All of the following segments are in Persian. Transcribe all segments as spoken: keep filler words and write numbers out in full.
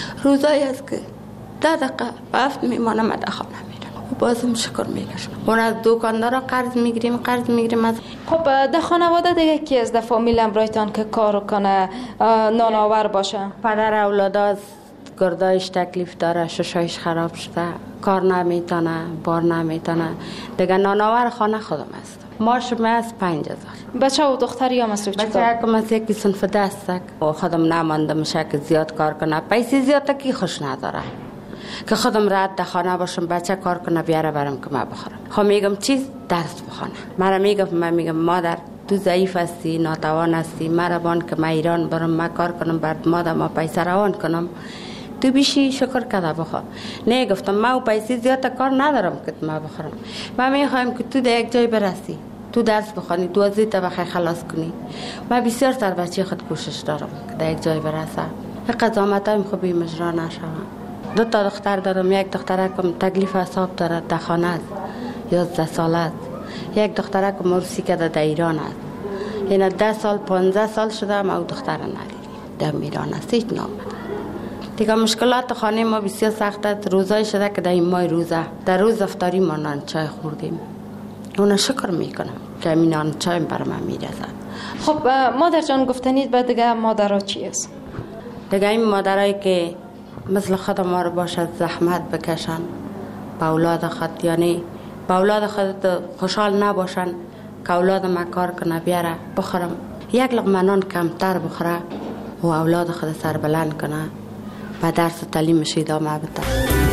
روزایی است که ده دقیقه هفت میمانم در خانه میرم و بازم شکر میگشم. اون از دکاندارا قرض میگیریم قرض میگیریم از. خب در خانواده دیگه کی از در فامیل امرایتان که کار کنه نانآور باشه؟ پدر اولادا از گردایش تکلیف داره، ششایش خراب شده، کار نمیتونه، بار نمیتونه دیگه. نانآور خانه خودم است. ماش من از پنج هزار. بچه و دختری هم است؟ بچه که من یکی صنف دستک و خودم نمانده میشه که زیاد کار کنه. پیسی زیاد کی خوش نداره که خودم راحت در خانه باشم، بچه کار کنه بیاره برم که من بخورم. خب میگم چیز درس بخونه. مرا میگم من میگم مادر تو ضعیف هستی، ناتوان هستی، مرا بان که من ایران برم من کار کنم بعد مادر ما پیسه روان کنم، تو بیشی شکر کده بخور. نه گفتم من و پیسه زیاد کار ندارم که من بخورم. من میخوایم که تو در یک جای برسی، تو درس بخونی، تو از تا بخوای خلاص کنی. من بسیار سر بچه خود کوشش دارم که در یک جای برسه. قضاوت هایم خوبی مجرا نشوم. دو تا دختر دارم. یک دخترکم تکلیف حساب داره در خانه است، یازده ساله است. یک دخترکم مرسی که در ایران است. این ده سال پانزده سال شده ما او دختر ندیدیم. در ایران است هیچ نامده. دیگه مشکلات خانه ما بسیار سخت است. روزای شده که در این ماه روزه در روز افطاری ما نان چای خوردیم. اون شکر میکنم که این نان چای بر من میرسه. خب مادر جان گفتنید بعد دیگه مادرها چی است؟ دیگه این مادرایی که مثل خود ما رو باشد زحمت بکشن با اولاد خود، یعنی با اولاد خود خوشحال نباشن که اولاد ما کار کنه بیاره بخورم، یک لقمه نان کمتر بخوره و اولاد خود سر بلند کنه و درس و تعلیمش ادامه بده.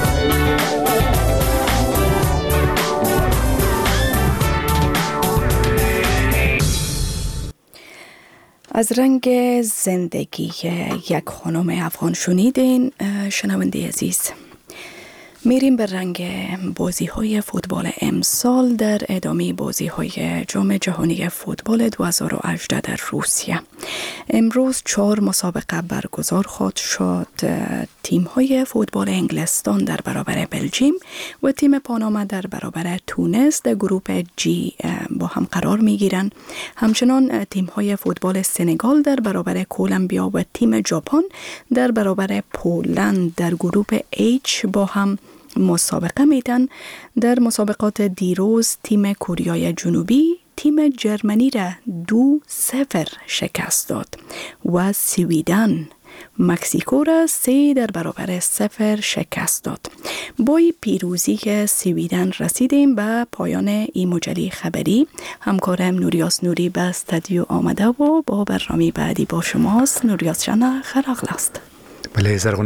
از رنگ زندگی یک خانم افغان شنیدین. شنونده عزیز، میریم به رنگ بازی های فوتبال امسال در ادامه بازی های جام جهانی فوتبال دو هزار و هجده در روسیه. امروز چهار مسابقه برگزار خواهد شد. تیم های فوتبال انگلستان در برابر بلژیم و تیم پاناما در برابر تونس در گروه جی با هم قرار می گیرند. همچنان تیم های فوتبال سنگال در برابر کولومبیا و تیم ژاپن در برابر پولند در گروه اچ با هم مسابقه میدن. در مسابقات دیروز تیم کره جنوبی تیم جرمنی را دو صفر شکست داد و سویدن مکزیکو را سه در برابر صفر شکست داد. با پیروزی سویدن رسیدیم به پایان این مجله خبری. همکارم نوریاس نوری به استودیو آمده و با برنامه بعدی با شماست. نوریاس جان خیلی است. بله زرغون